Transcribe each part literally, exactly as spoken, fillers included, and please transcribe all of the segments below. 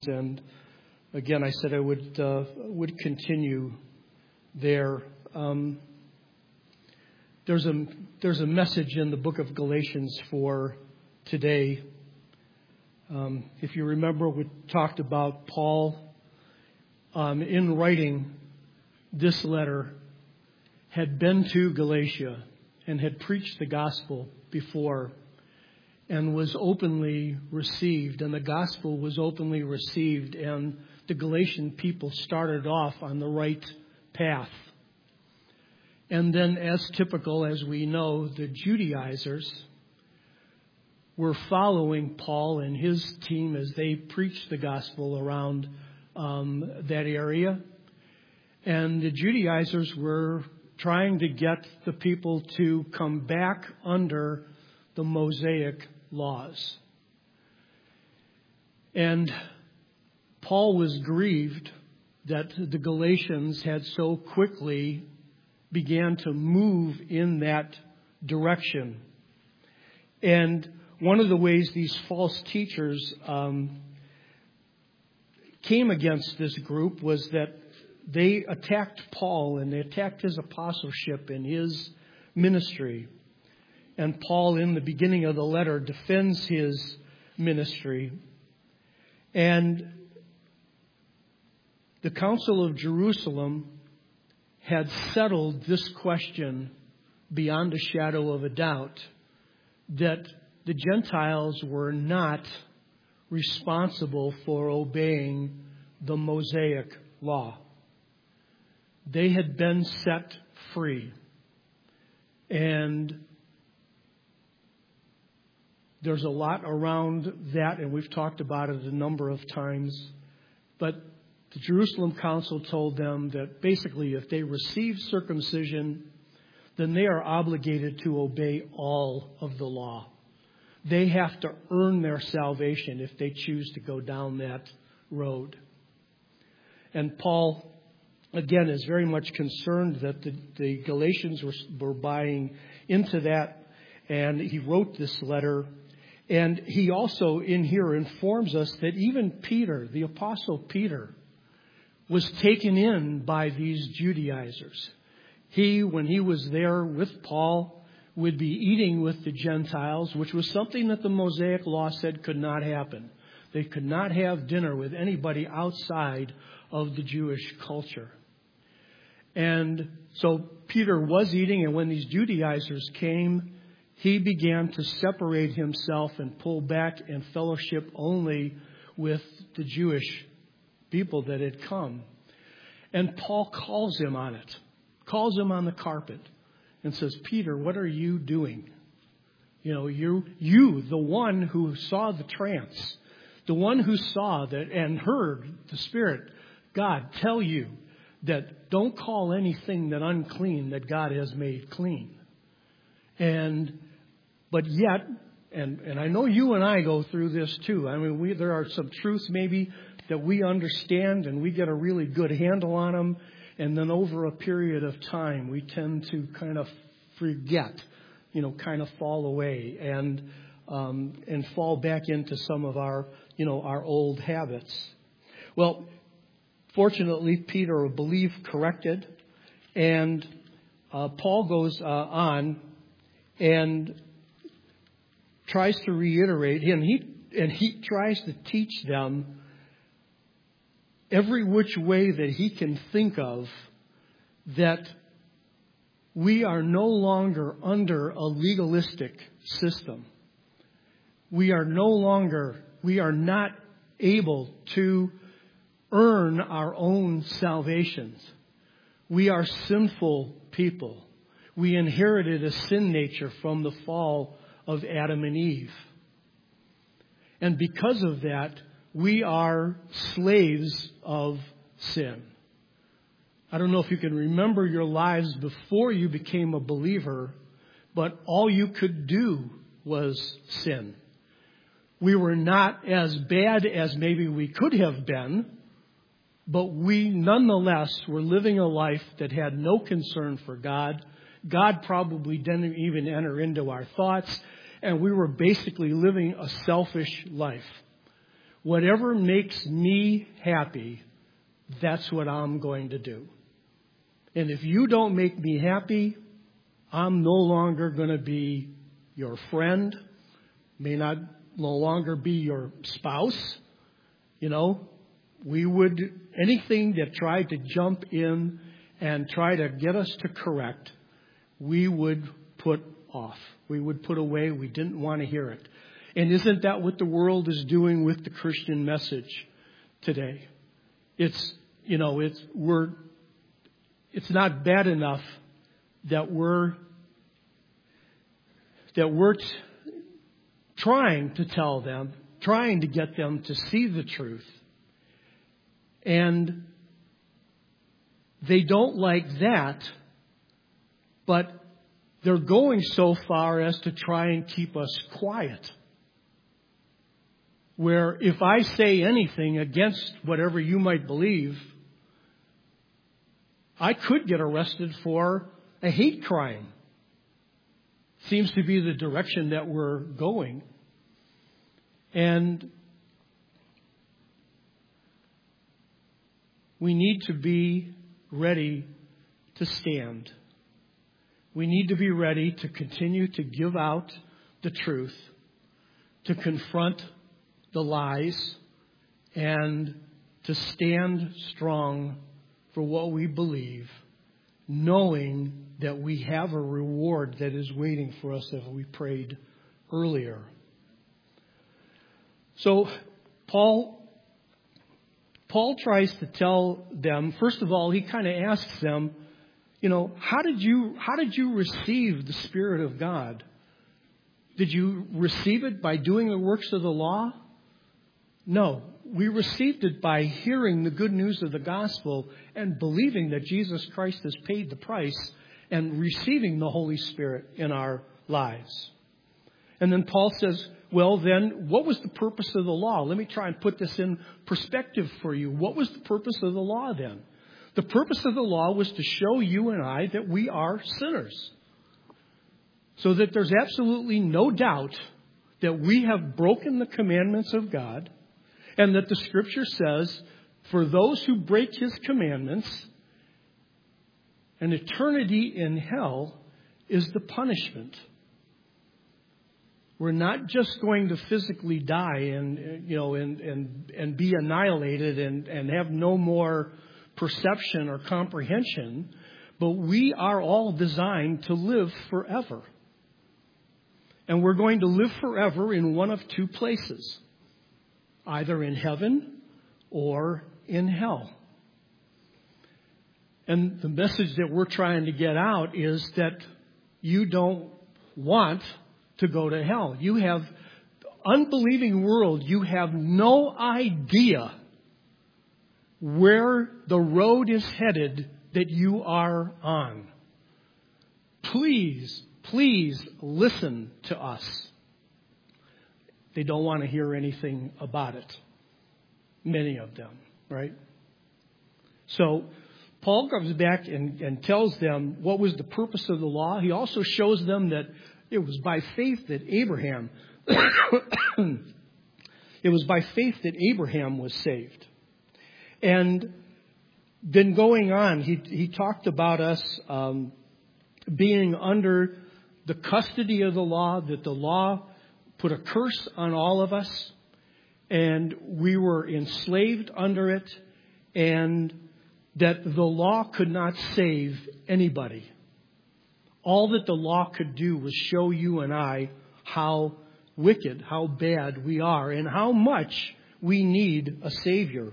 And again, I said I would uh, would continue there. Um, there's a there's a message in the book of Galatians for today. Um, if you remember, we talked about Paul um, in writing this letter had been to Galatia and had preached the gospel before, and was openly received, and the gospel was openly received, and the Galatian people started off on the right path. And then, as typical, as we know, the Judaizers were following Paul and his team as they preached the gospel around um, that area. And the Judaizers were trying to get the people to come back under the Mosaic laws. And Paul was grieved that the Galatians had so quickly began to move in that direction. And one of the ways these false teachers um, came against this group was that they attacked Paul and they attacked his apostleship and his ministry. And Paul, in the beginning of the letter, defends his ministry. And the Council of Jerusalem had settled this question beyond a shadow of a doubt, that the Gentiles were not responsible for obeying the Mosaic law. They had been set free. And there's a lot around that, and we've talked about it a number of times. But the Jerusalem Council told them that basically if they receive circumcision, then they are obligated to obey all of the law. They have to earn their salvation if they choose to go down that road. And Paul, again, is very much concerned that the, the Galatians were, were buying into that, and he wrote this letter. And he also in here informs us that even Peter, the Apostle Peter, was taken in by these Judaizers. He, when he was there with Paul, would be eating with the Gentiles, which was something that the Mosaic law said could not happen. They could not have dinner with anybody outside of the Jewish culture. And so Peter was eating, and when these Judaizers came, he began to separate himself and pull back and fellowship only with the Jewish people that had come. And Paul calls him on it, calls him on the carpet and says, Peter, what are you doing? You know, you, you, the one who saw the trance, the one who saw that and heard the Spirit, God, tell you that don't call anything that unclean that God has made clean. And But yet, and, and I know you and I go through this too. I mean, we, there are some truths maybe that we understand and we get a really good handle on them. And then over a period of time, we tend to kind of forget, you know, kind of fall away and um, and fall back into some of our, you know, our old habits. Well, fortunately, Peter, I believe, corrected. And uh, Paul goes uh, on and tries to reiterate, and he and he tries to teach them every which way that he can think of that we are no longer under a legalistic system. We are no longer, we are not able to earn our own salvations. We are sinful people. We inherited a sin nature from the fall of Adam and Eve. And because of that, we are slaves of sin. I don't know if you can remember your lives before you became a believer, but all you could do was sin. We were not as bad as maybe we could have been, but we nonetheless were living a life that had no concern for God. God probably didn't even enter into our thoughts. And we were basically living a selfish life. Whatever makes me happy, that's what I'm going to do. And if you don't make me happy, I'm no longer going to be your friend, may not no longer be your spouse. You know, we would, anything that tried to jump in and try to get us to correct, we would put off. We would put away. We didn't want to hear it. And isn't that what the world is doing with the Christian message today? It's, you know, it's, we're, it's not bad enough that we're, that we're t- trying to tell them, trying to get them to see the truth. And they don't like that, but they're going so far as to try and keep us quiet. Where if I say anything against whatever you might believe, I could get arrested for a hate crime. Seems to be the direction that we're going. And we need to be ready to stand. We need to be ready to continue to give out the truth, to confront the lies, and to stand strong for what we believe, knowing that we have a reward that is waiting for us, as we prayed earlier. So Paul Paul tries to tell them, first of all, he kind of asks them, you know, how did you how did you receive the Spirit of God? Did you receive it by doing the works of the law? No. We received it by hearing the good news of the gospel and believing that Jesus Christ has paid the price and receiving the Holy Spirit in our lives. And then Paul says, well, then, what was the purpose of the law? Let me try and put this in perspective for you. What was the purpose of the law then? The purpose of the law was to show you and I that we are sinners. So that there's absolutely no doubt that we have broken the commandments of God, and that the Scripture says, for those who break His commandments, an eternity in hell is the punishment. We're not just going to physically die and, you know, and, and, and be annihilated and, and have no more perception or comprehension, but we are all designed to live forever. And we're going to live forever in one of two places, either in heaven or in hell. And the message that we're trying to get out is that you don't want to go to hell. You have, unbelieving world, you have no idea where the road is headed that you are on. Please, please listen to us. They don't want to hear anything about it. Many of them, right? So Paul comes back and, and tells them what was the purpose of the law. He also shows them that it was by faith that Abraham, it was by faith that Abraham was saved. And then going on, he, he talked about us um, being under the custody of the law, that the law put a curse on all of us, and we were enslaved under it, and that the law could not save anybody. All that the law could do was show you and I how wicked, how bad we are, and how much we need a Savior.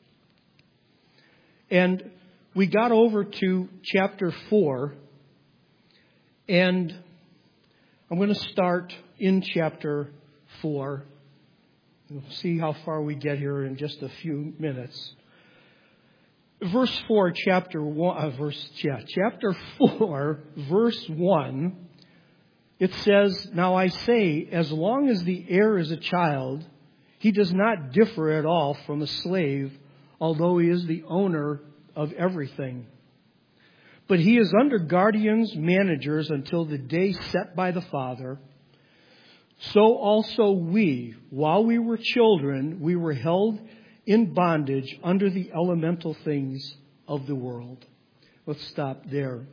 And we got over to chapter four, and I'm going to start in chapter four. We'll see how far we get here in just a few minutes. Verse four, chapter one, uh, verse yeah, chapter four, verse one. It says, "Now I say, as long as the heir is a child, he does not differ at all from a slave, although he is the owner of everything. But he is under guardians, managers, until the day set by the Father. So also we, while we were children, we were held in bondage under the elemental things of the world. Let's stop there.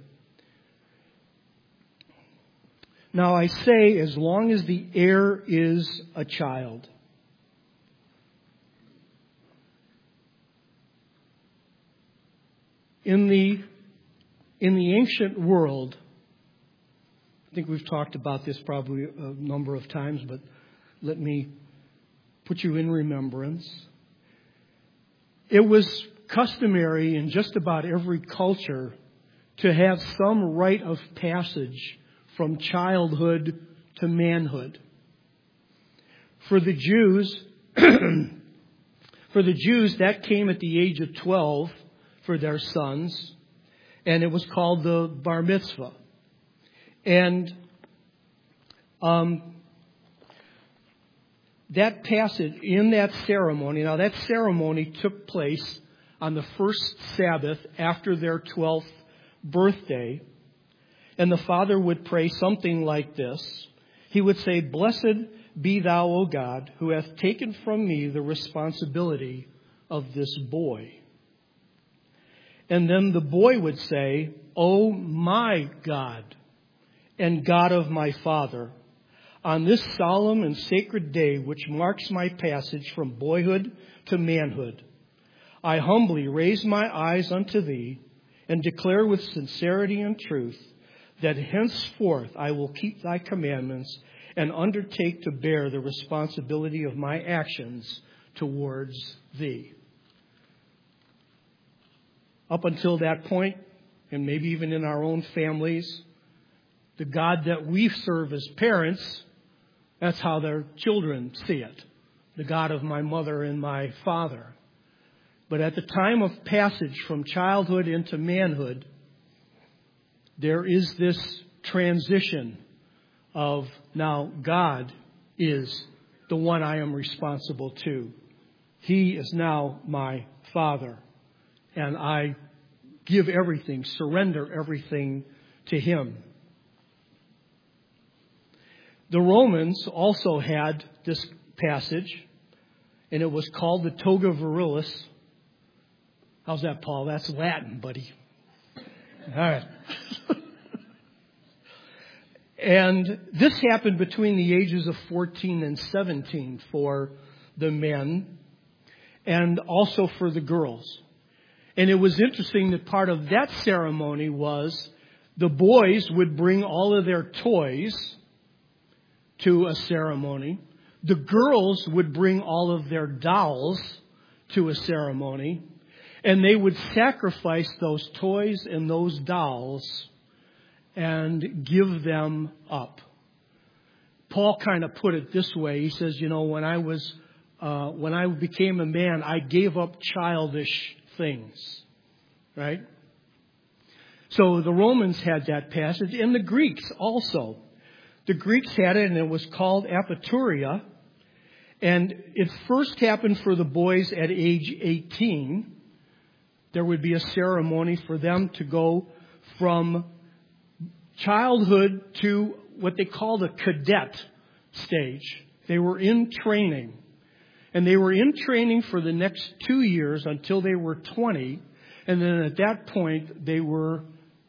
Now I say, as long as the heir is a child. In the, in the ancient world, I think we've talked about this probably a number of times, but let me put you in remembrance. It was customary in just about every culture to have some rite of passage from childhood to manhood. For the Jews, for the Jews, that came at the age of twelve for their sons, and it was called the bar mitzvah. And um, that passage, in that ceremony, now that ceremony took place on the first Sabbath after their twelfth birthday. And the father would pray something like this. He would say, "Blessed be thou, O God, who hath taken from me the responsibility of this boy." And then the boy would say, "O my God and God of my father, on this solemn and sacred day which marks my passage from boyhood to manhood, I humbly raise my eyes unto thee and declare with sincerity and truth that henceforth I will keep thy commandments and undertake to bear the responsibility of my actions towards thee." Up until that point, and maybe even in our own families, the God that we serve as parents, that's how their children see it. The God of my mother and my father. But at the time of passage from childhood into manhood, there is this transition of now God is the one I am responsible to. He is now my father. And I give everything, surrender everything to him. The Romans also had this passage, and it was called the Toga Virilis. How's that, Paul? That's Latin, buddy. All right. And this happened between the ages of fourteen and seventeen for the men and also for the girls. And it was interesting that part of that ceremony was the boys would bring all of their toys to a ceremony. The girls would bring all of their dolls to a ceremony. And they would sacrifice those toys and those dolls and give them up. Paul kind of put it this way. He says, you know, when I was, uh, when I became a man, I gave up childish things. Right? So the Romans had that passage, and the Greeks also. The Greeks had it, and it was called apaturia. And it first happened for the boys at age eighteen. There would be a ceremony for them to go from childhood to what they called a cadet stage. They were in training. And they were in training for the next two years until they were twenty. And then at that point, they were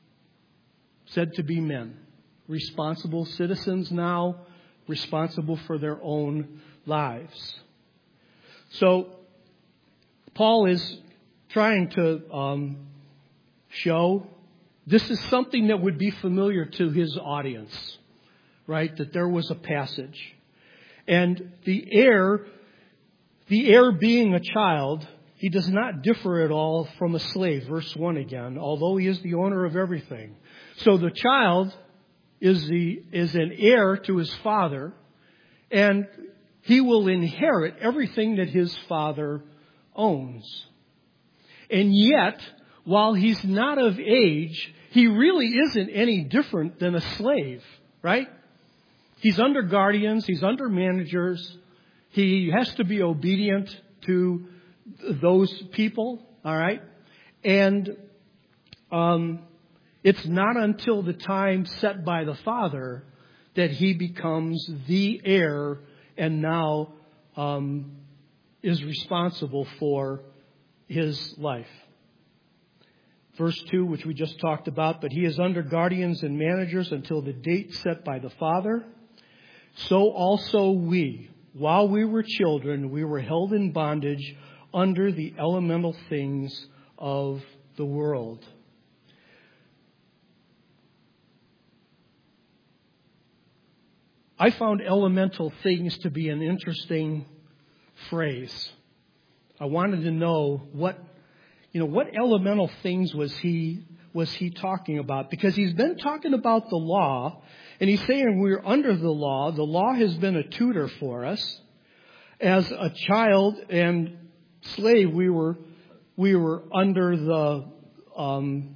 said to be men. Responsible citizens now, responsible for their own lives. So, Paul is trying to um, show this is something that would be familiar to his audience, right? That there was a passage. And the heir, the heir being a child, he does not differ at all from a slave. Verse one again, although he is the owner of everything. So the child is the is an heir to his father, and he will inherit everything that his father owns. And yet, while he's not of age, he really isn't any different than a slave, right? He's under guardians, he's under managers, he has to be obedient to those people, all right? And um, it's not until the time set by the Father that he becomes the heir and now um, is responsible for his life. Verse two, which we just talked about, but he is under guardians and managers until the date set by the Father. So also we, while we were children, we were held in bondage under the elemental things of the world. I found elemental things to be an interesting phrase. I wanted to know what, you know, what elemental things was he was he talking about? Because he's been talking about the law, and he's saying we're under the law. The law has been a tutor for us. As a child and slave, we were we were under the um,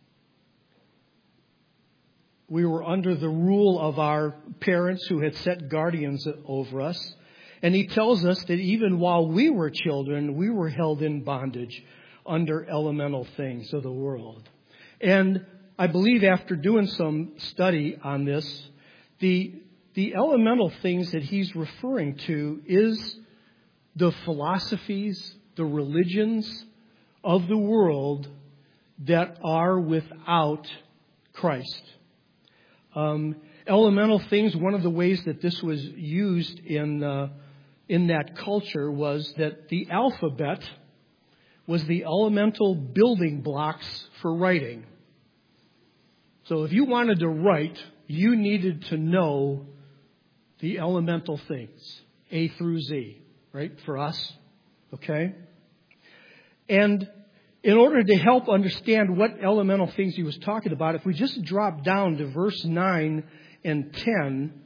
we were under the rule of our parents who had set guardians over us. And he tells us that even while we were children, we were held in bondage under elemental things of the world. And I believe after doing some study on this, the the elemental things that he's referring to is the philosophies, the religions of the world that are without Christ. Um, elemental things, one of the ways that this was used in uh, in that culture was that the alphabet was the elemental building blocks for writing. So if you wanted to write, you needed to know the elemental things, A through Z, right, for us, okay? And in order to help understand what elemental things he was talking about, if we just drop down to verse nine and ten,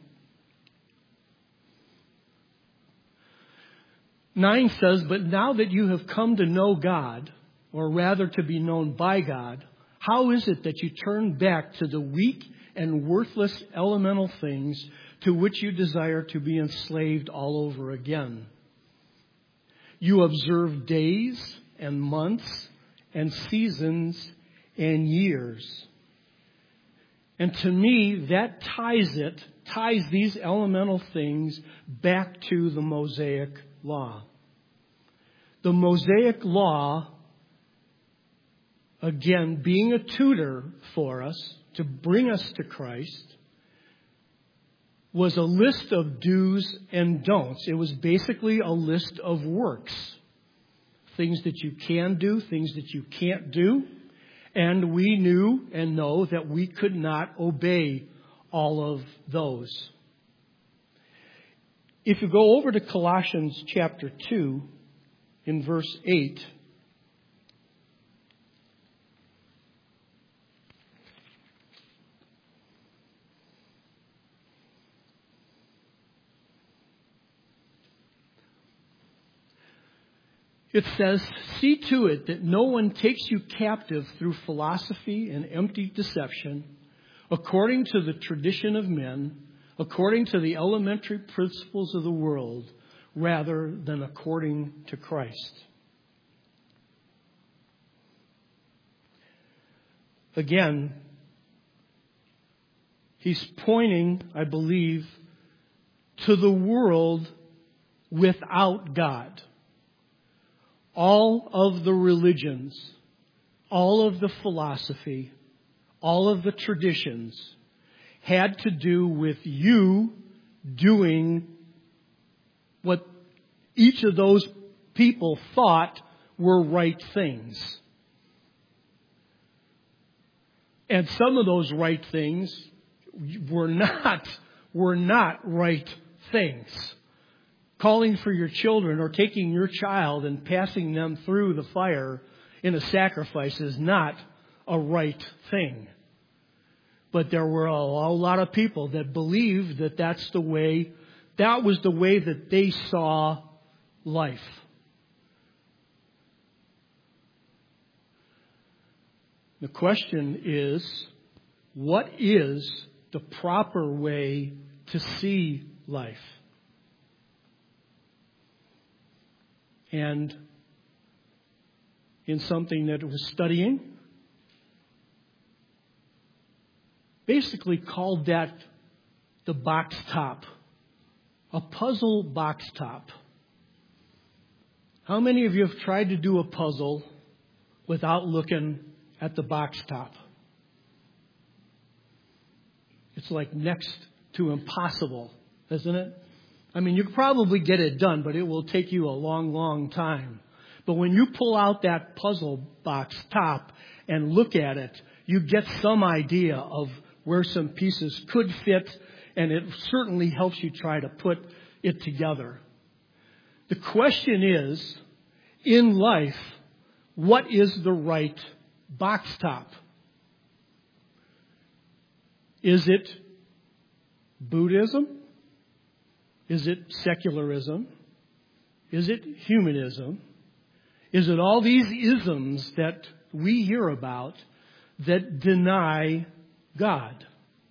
nine says, but now that you have come to know God, or rather to be known by God, how is it that you turn back to the weak and worthless elemental things to which you desire to be enslaved all over again? You observe days and months and seasons and years. And to me, that ties it, ties these elemental things back to the Mosaic Law. The Mosaic Law, again, being a tutor for us to bring us to Christ, was a list of do's and don'ts. It was basically a list of works. Things that you can do, things that you can't do. And we knew and know that we could not obey all of those. If you go over to Colossians chapter two, in verse eight, it says, see to it that no one takes you captive through philosophy and empty deception, according to the tradition of men, according to the elementary principles of the world, rather than according to Christ. Again, he's pointing, I believe, to the world without God. All of the religions, all of the philosophy, all of the traditions had to do with you doing what each of those people thought were right things. And some of those right things were not, were not right things. Calling for your children or taking your child and passing them through the fire in a sacrifice is not a right thing. But there were a lot of people that believed that that's the way, that was the way that they saw life. The question is, what is the proper way to see life? And in something that it was studying, basically called that the box top. A puzzle box top. How many of you have tried to do a puzzle without looking at the box top? It's like next to impossible, isn't it? I mean, you could probably get it done, but it will take you a long, long time. But when you pull out that puzzle box top and look at it, you get some idea of where some pieces could fit, and it certainly helps you try to put it together. The question is, in life, what is the right box top? Is it Buddhism? Is it secularism? Is it humanism? Is it all these isms that we hear about that deny God?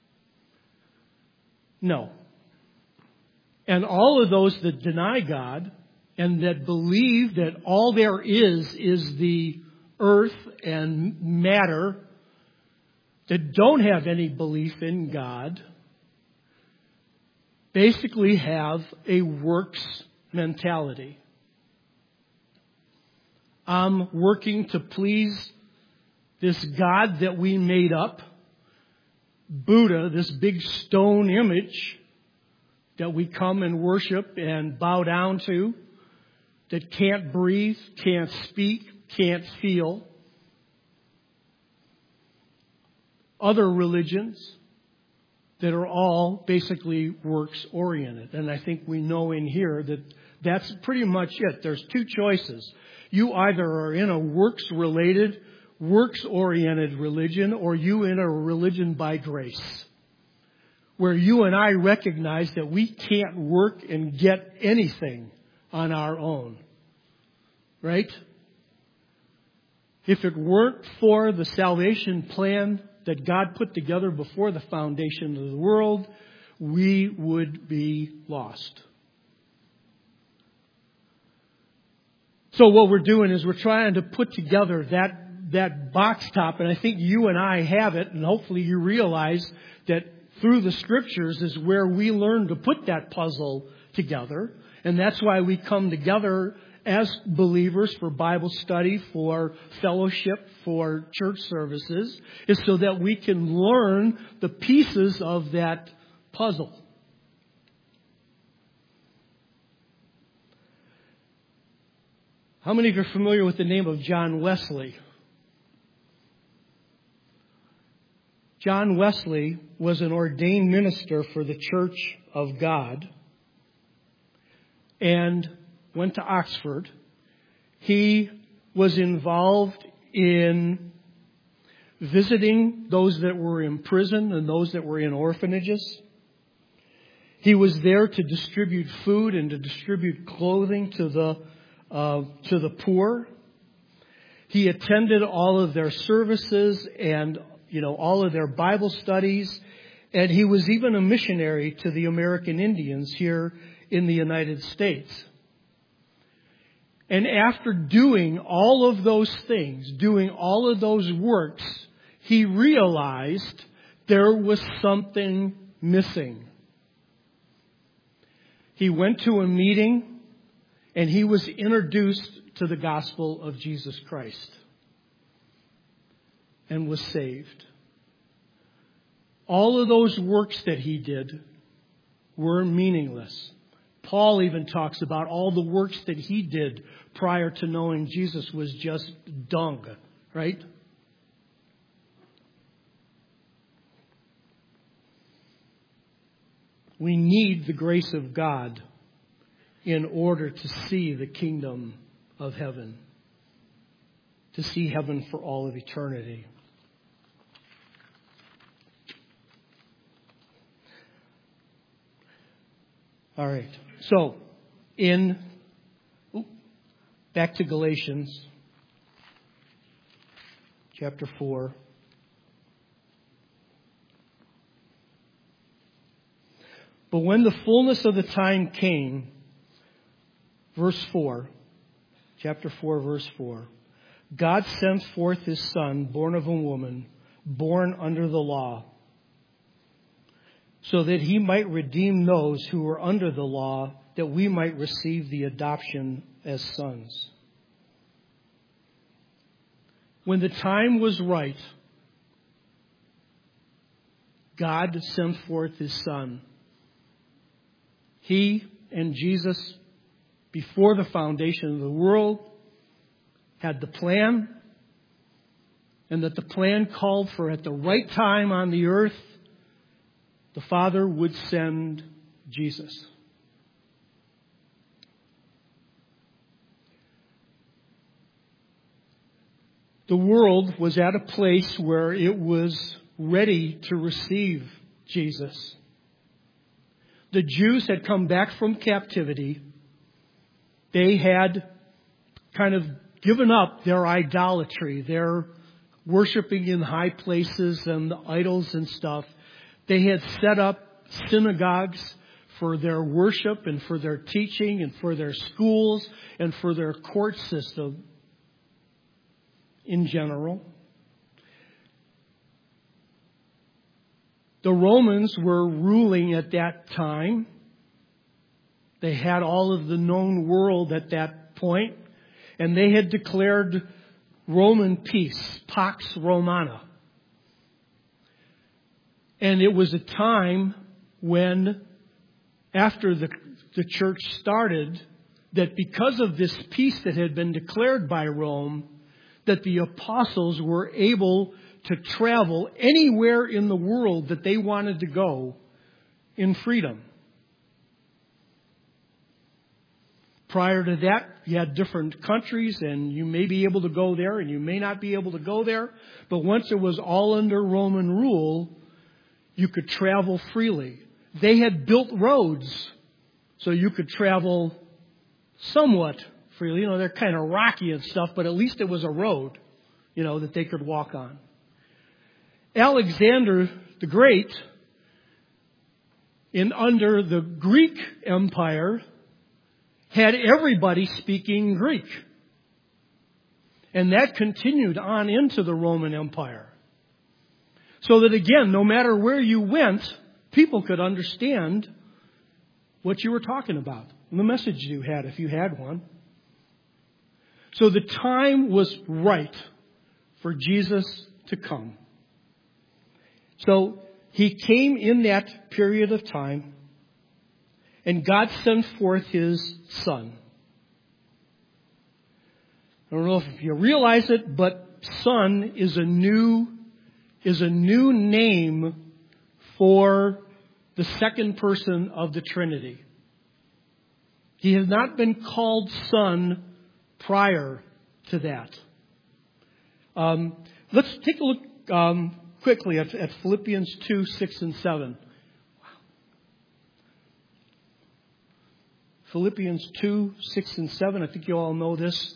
No. And all of those that deny God and that believe that all there is is the earth and matter, that don't have any belief in God, basically have a works mentality. I'm working to please this God that we made up, Buddha, this big stone image that we come and worship and bow down to, that can't breathe, can't speak, can't feel. Other religions that are all basically works-oriented. And I think we know in here that that's pretty much it. There's two choices. You either are in a works-related, works-oriented religion, or you in a religion by grace, where you and I recognize that we can't work and get anything on our own. Right? If it weren't for the salvation plan that God put together before the foundation of the world, we would be lost. So what we're doing is we're trying to put together that that box top, and I think you and I have it, and hopefully you realize that through the Scriptures is where we learn to put that puzzle together, and that's why we come together as believers for Bible study, for fellowship, for church services, is so that we can learn the pieces of that puzzle. How many of you are familiar with the name of John Wesley? John Wesley was an ordained minister for the Church of God and went to Oxford. He was involved in visiting those that were in prison and those that were in orphanages. He was there to distribute food and to distribute clothing to the uh, to the poor. He attended all of their services and, you know, all of their Bible studies, and he was even a missionary to the American Indians here in the United States. And after doing all of those things, doing all of those works, he realized there was something missing. He went to a meeting and he was introduced to the gospel of Jesus Christ and was saved. All of those works that he did were meaningless. Paul even talks about all the works that he did prior to knowing Jesus was just dung, right? We need the grace of God in order to see the kingdom of heaven, to see heaven for all of eternity. All right. So, in ooh, back to Galatians chapter four. But when the fullness of the time came, verse four, chapter four, verse four, God sent forth His Son, born of a woman, born under the law. so that he might redeem those who were under the law, that we might receive the adoption as sons. When the time was right, God sent forth His Son. He and Jesus, before the foundation of the world, had the plan, and that the plan called for at the right time on the earth, the Father would send Jesus. The world was at a place where it was ready to receive Jesus. The Jews had come back from captivity. They had kind of given up their idolatry, their worshiping in high places and the idols and stuff. They had set up synagogues for their worship and for their teaching and for their schools and for their court system in general. The Romans were ruling at that time. They had all of the known world at that point, and they had declared Roman peace, Pax Romana. And it was a time when, after the, the church started, that because of this peace that had been declared by Rome, that the apostles were able to travel anywhere in the world that they wanted to go in freedom. Prior to that, you had different countries, and you may be able to go there, and you may not be able to go there. But once it was all under Roman rule, you could travel freely. They had built roads, so you could travel somewhat freely. You know, they're kind of rocky and stuff, but at least it was a road, you know, that they could walk on. Alexander the Great, in under the Greek Empire, had everybody speaking Greek. And that continued on into the Roman Empire. So that again, no matter where you went, people could understand what you were talking about, and the message you had, if you had one. So the time was right for Jesus to come. So He came in that period of time, and God sent forth His Son. I don't know if you realize it, but Son is a new is a new name for the second person of the Trinity. He has not been called Son prior to that. Um, let's take a look um, quickly at, at Philippians two, six, and seven. Philippians two, six, and seven. I think you all know this.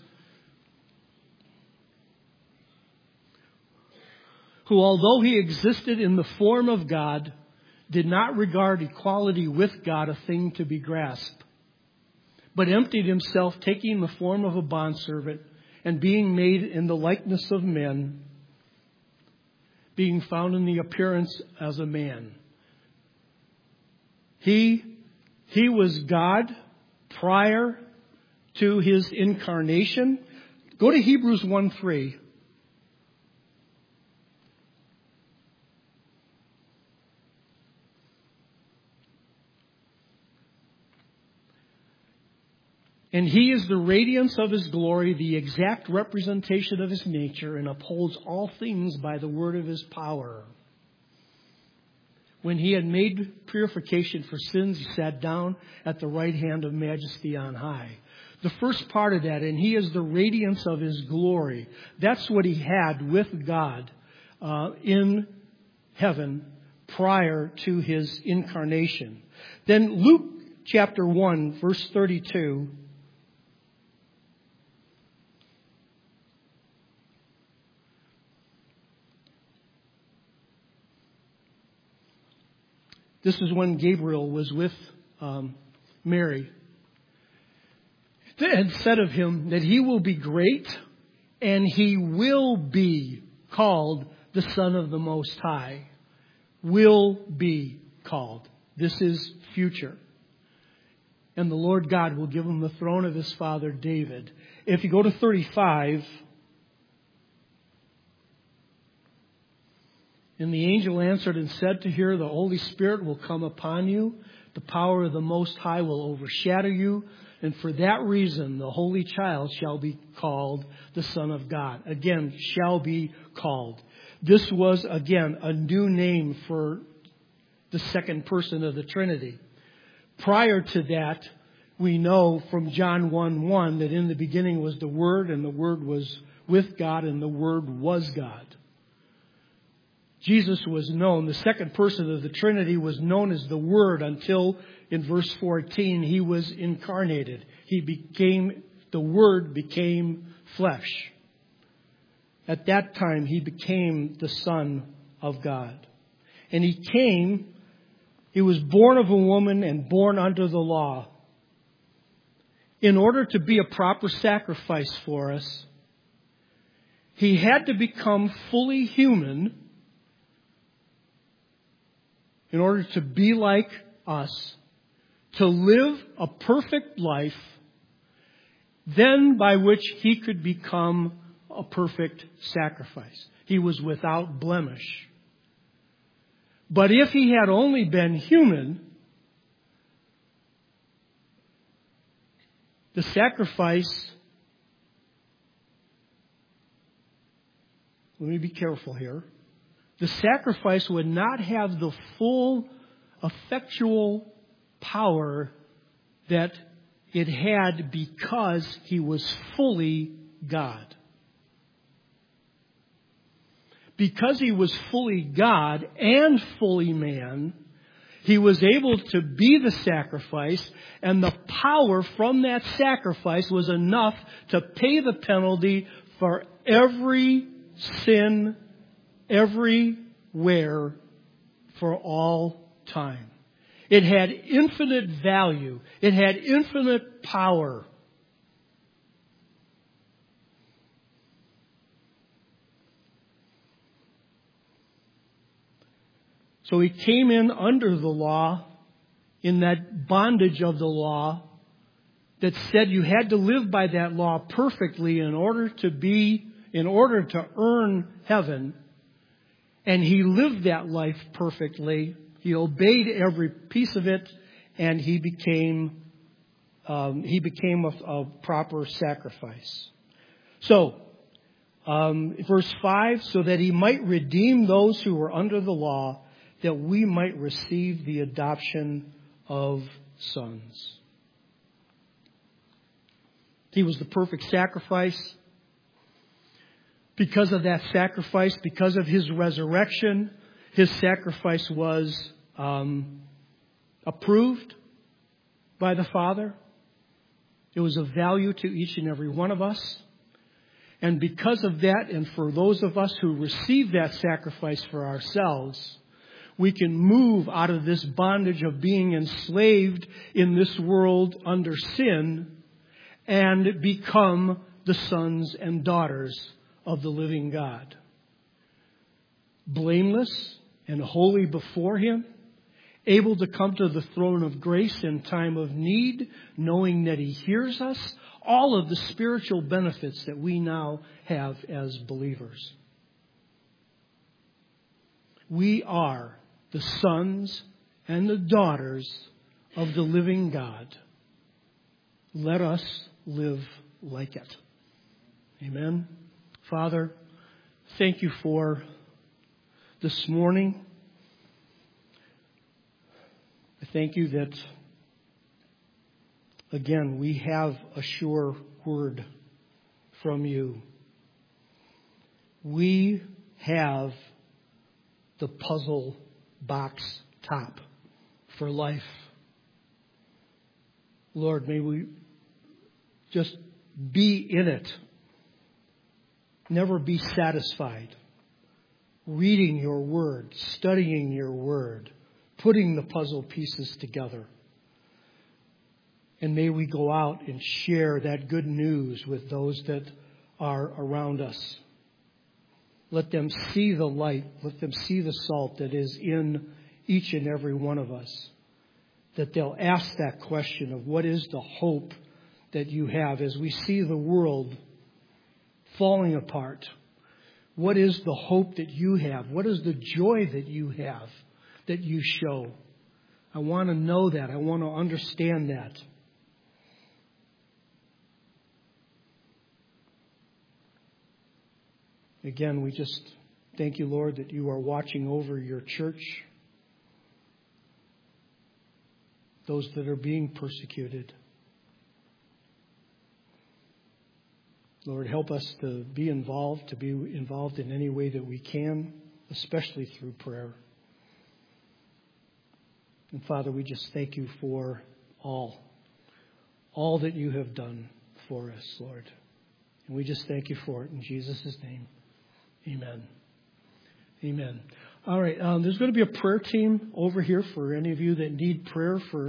Who, although He existed in the form of God, did not regard equality with God a thing to be grasped, but emptied Himself, taking the form of a bondservant, and being made in the likeness of men, being found in the appearance as a man. He, he was God prior to His incarnation. Go to Hebrews one three. And He is the radiance of His glory, the exact representation of His nature, and upholds all things by the word of His power. When He had made purification for sins, He sat down at the right hand of Majesty on high. The first part of that, and He is the radiance of His glory. That's what He had with God uh, in heaven prior to His incarnation. Then Luke chapter one, verse thirty-two. This is when Gabriel was with um, Mary. And said of Him that He will be great, and He will be called the Son of the Most High. Will be called. This is future. And the Lord God will give him the throne of his father David. If you go to thirty-five, and the angel answered and said to her, the Holy Spirit will come upon you. The power of the Most High will overshadow you. And for that reason, the Holy Child shall be called the Son of God. Again, shall be called. This was, again, a new name for the second person of the Trinity. Prior to that, we know from John one one that in the beginning was the Word, and the Word was with God, and the Word was God. Jesus was known, the second person of the Trinity was known as the Word until in verse fourteen he was incarnated. He became, the Word became flesh. At that time he became the Son of God. And he came, he was born of a woman and born under the law. In order to be a proper sacrifice for us, he had to become fully human in order to be like us, to live a perfect life, then by which he could become a perfect sacrifice. He was without blemish. But if he had only been human, the sacrifice, let me be careful here, the sacrifice would not have the full effectual power that it had because he was fully God. Because he was fully God and fully man, he was able to be the sacrifice, and the power from that sacrifice was enough to pay the penalty for every sin, everywhere, for all time. It had infinite value. It had infinite power. So he came in under the law, in that bondage of the law that said you had to live by that law perfectly in order to be, in order to earn heaven. And he lived that life perfectly. He obeyed every piece of it, and he became um, he became a, a proper sacrifice. So, um, verse five, so that he might redeem those who were under the law, that we might receive the adoption of sons. He was the perfect sacrifice. Because of that sacrifice, because of his resurrection, his sacrifice was um, approved by the Father. It was of value to each and every one of us. And because of that, and for those of us who receive that sacrifice for ourselves, we can move out of this bondage of being enslaved in this world under sin and become the sons and daughters of the living God. Blameless and holy before him, able to come to the throne of grace in time of need, knowing that he hears us, all of the spiritual benefits that we now have as believers. We are the sons and the daughters of the living God. Let us live like it. Amen. Father, thank you for this morning. I thank you that, again, we have a sure word from you. We have the puzzle box top for life. Lord, may we just be in it. Never be satisfied. Reading your word, studying your word, putting the puzzle pieces together. And may we go out and share that good news with those that are around us. Let them see the light. Let them see the salt that is in each and every one of us, that they'll ask that question of what is the hope that you have as we see the world falling apart. What is the hope that you have? What is the joy that you have, that you show? I want to know that. I want to understand that. Again, we just thank you, Lord, that you are watching over your church, those that are being persecuted. Lord, help us to be involved, to be involved in any way that we can, especially through prayer. And Father, we just thank you for all, all that you have done for us, Lord. And we just thank you for it in Jesus' name. Amen. Amen. All right, um, there's going to be a prayer team over here for any of you that need prayer for